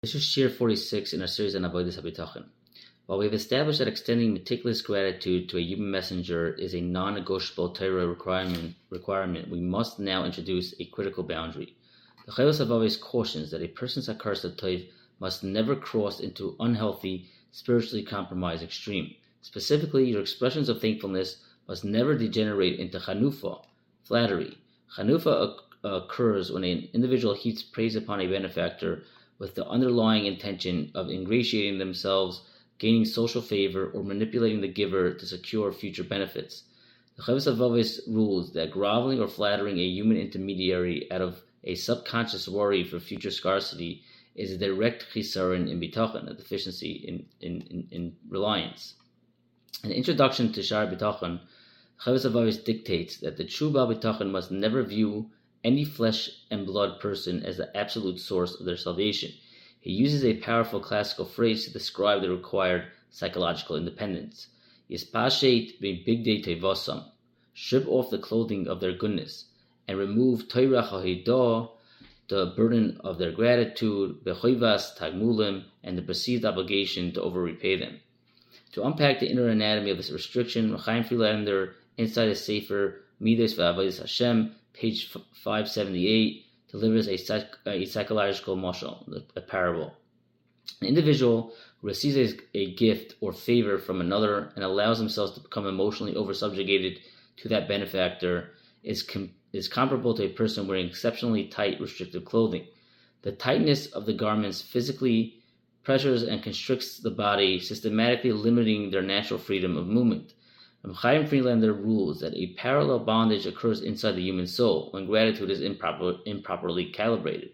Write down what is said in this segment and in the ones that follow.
This is Shir 46 in our series on Avodas HaBitachon. While we have established that extending meticulous gratitude to a human messenger is a non-negotiable Torah requirement, we must now introduce a critical boundary. The Chovos HaLevavos cautions that a person's Hakaras HaTov must never cross into unhealthy, spiritually compromised extreme. Specifically, your expressions of thankfulness must never degenerate into chanufa, flattery. Chanufa occurs when an individual heaps praise upon a benefactor with the underlying intention of ingratiating themselves, gaining social favor, or manipulating the giver to secure future benefits. The Chovos HaLevavos rules that groveling or flattering a human intermediary out of a subconscious worry for future scarcity is a direct chisaron in bitachon, a deficiency in reliance. An introduction to Shar Bitachon, Chovos HaLevavos dictates that the true Baal Bitachon must never view any flesh and blood person as the absolute source of their salvation. He uses a powerful classical phrase to describe the required psychological independence. Yispashet b'bigdei tevosam, strip off the clothing of their goodness, and remove toirach hahidah, the burden of their gratitude, bechoivas tagmulim, and the perceived obligation to over-repay them. To unpack the inner anatomy of this restriction, Chaim Friedlander, inside his Sefer Midas V'Avodas Hashem, page 578, delivers a psychological mashal, a parable. An individual who receives a gift or favor from another and allows themselves to become emotionally over-subjugated to that benefactor is comparable to a person wearing exceptionally tight, restrictive clothing. The tightness of the garments physically pressures and constricts the body, systematically limiting their natural freedom of movement. Chaim Friedlander rules that a parallel bondage occurs inside the human soul when gratitude is improperly calibrated.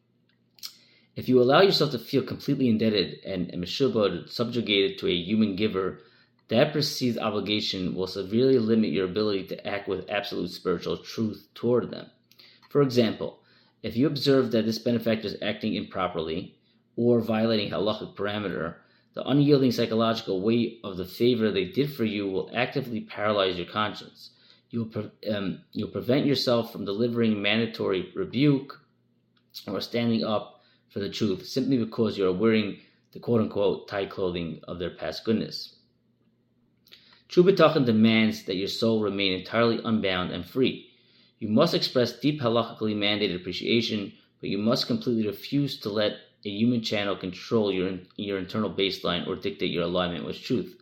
If you allow yourself to feel completely indebted and meshubad, subjugated to a human giver, that perceived obligation will severely limit your ability to act with absolute spiritual truth toward them. For example, if you observe that this benefactor is acting improperly or violating halachic parameter, the unyielding psychological weight of the favor they did for you will actively paralyze your conscience. You'll prevent yourself from delivering mandatory rebuke or standing up for the truth simply because you are wearing the quote-unquote tight clothing of their past goodness. True Bitachon demands that your soul remain entirely unbound and free. You must express deep halachically mandated appreciation, but you must completely refuse to let a human channel control your internal baseline or dictate your alignment with truth.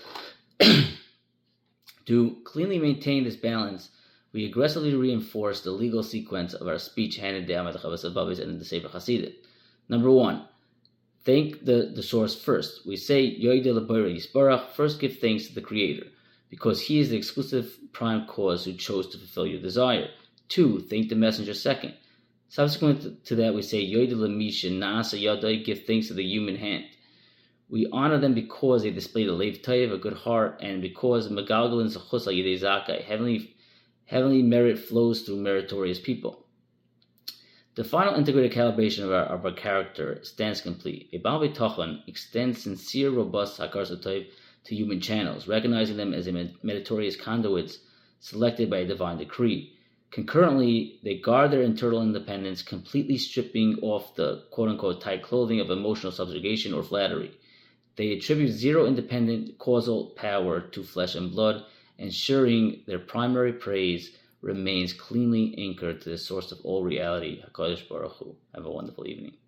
To cleanly maintain this balance, we aggressively reinforce the legal sequence of our speech handed down by the Chovos HaLevavos and the Sefer Hasidut. Number one, thank the source first. We say, Yoideh L'Borei Yisbarach, first give thanks to the Creator, because He is the exclusive prime cause who chose to fulfill your desire. Two, thank the messenger second. Subsequent to that, we say, Yoideh L'Misha Na'asa Yadai, give thanks to the human hand. We honor them because they displayed a leiv tov, a good heart, and because Megalgalin Zechus Al Yidei Zakai, heavenly merit flows through meritorious people. The final integrated calibration of our character stands complete. A Baal Bitachon extends sincere, robust Hakaras HaTov to human channels, recognizing them as meritorious conduits selected by a divine decree. Concurrently, they guard their internal independence, completely stripping off the quote-unquote tight clothing of emotional subjugation or flattery. They attribute zero independent causal power to flesh and blood, ensuring their primary praise remains cleanly anchored to the source of all reality, HaKadosh Baruch Hu. Have a wonderful evening.